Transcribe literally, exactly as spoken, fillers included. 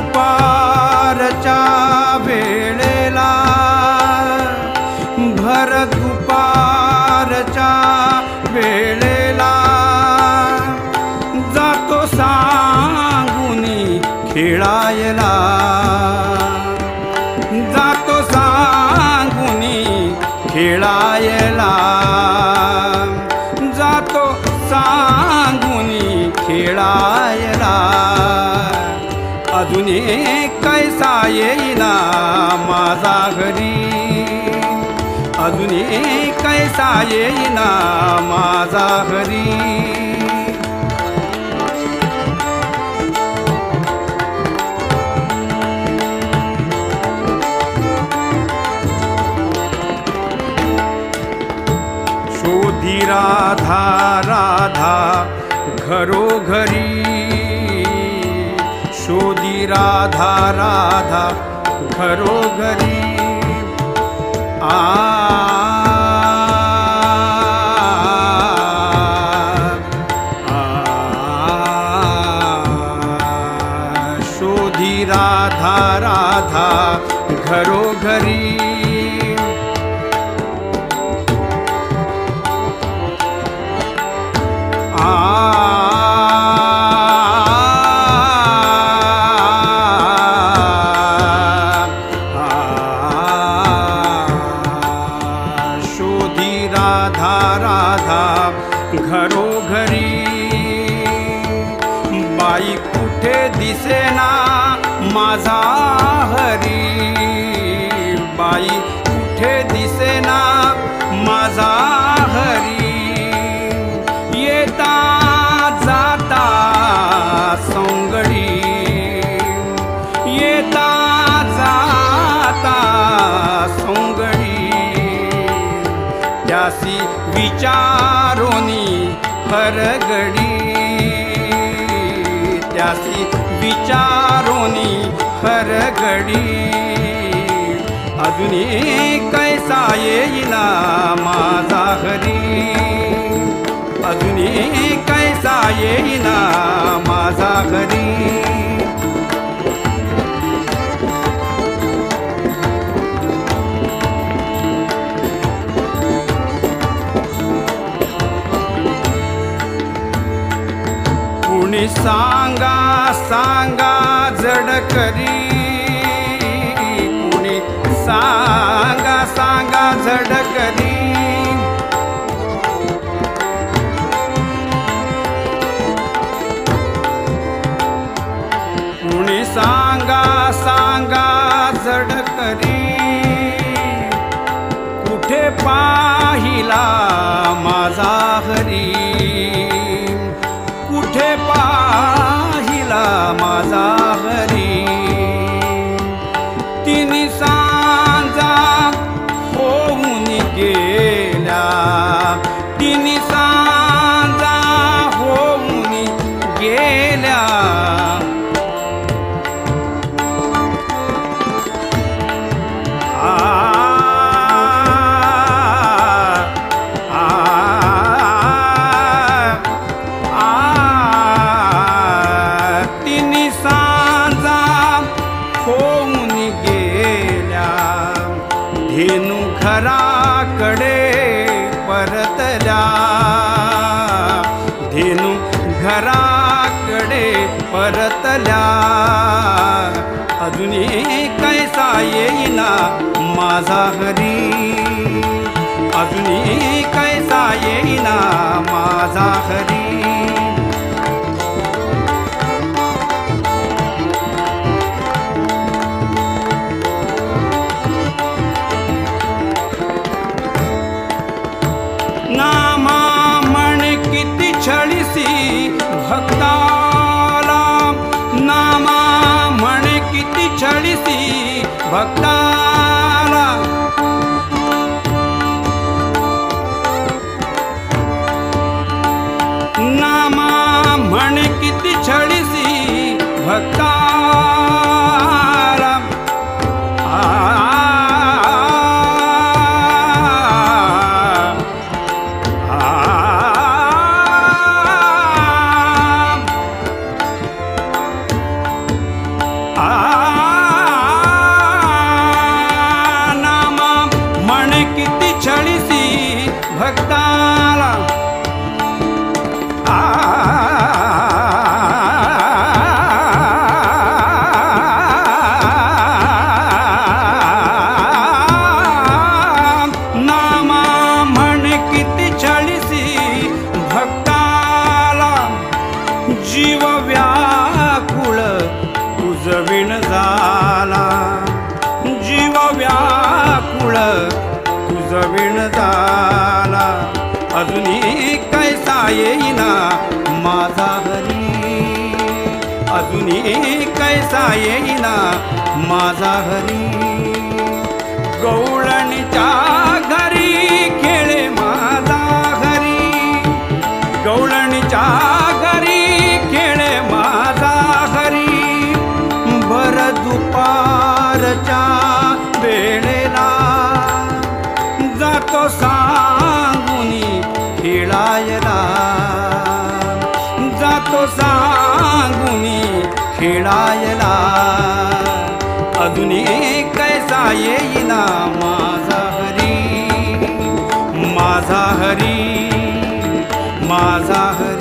दुपारच्या वेळेला भर दुपारच्या वेळेला जातो सांगुनी खेळायला जातो सांगुनी खेळायला जातो सांगुनी खेळायला अजून कैसा येईना माझा घरी अजून कैसा येईना माझा घरी शोधी राधा राधा घरोघरी शोधी राधा राधा घरोघरी आ शोधी राधा राधा घरोघरी घरोघरी बाई कुठे दिसेना माझा हरी बाई कुठे दिसेना माझा हरी येता जाता सोंगडी येता जाता सोंगडी त्यासी विचारोनी हरगडी त्यासी विचारोनी हरगडी अजून कैसा येईना माझा घरी अजून कैसा येईना माझा घरी कुणी सांगा सांगा जड करी कुणी सांगा सांगा जड करी कुणी सांगा सांगा जड करी कुठे पाहिला माझा हरी कुठे पाहिला माझा हरी तिन्ही सांजा होऊन गेल्या तिन्ही सांजा होऊन गेल्या धेनु घराकडे परतल्या धेनु घराकडे परतल्या अजून कैसा येईना माझा हरी अजून कैसा येईना माझा हरी नामा म्हण किती छळीसी भक्ताला नामा म्हण किती छळीसी भक्ताला नामा म्हण किती छळीसी भक्ताला नामा म्हणे किती छळीसी भक्ताला आ नामा म्हणे किती छळीसी भक्ताला जीव व्याकुळ तुझविण झाला जीव व्याकुळ तुझविण झाला अजूनही कैसा येईना माझा हरी अजूनही कैसा येईना माझा हरी गवळणीच्या घरी खेळे माझा हरी गवळणीच्या घरी खेळे माझा हरी भर दुपारच्या वेळेला जातो सांगुनी खेळायला जातो सांगुनी खेळायला अजूनही कैसा येईना माझा हरी माझा हरी माझा हरी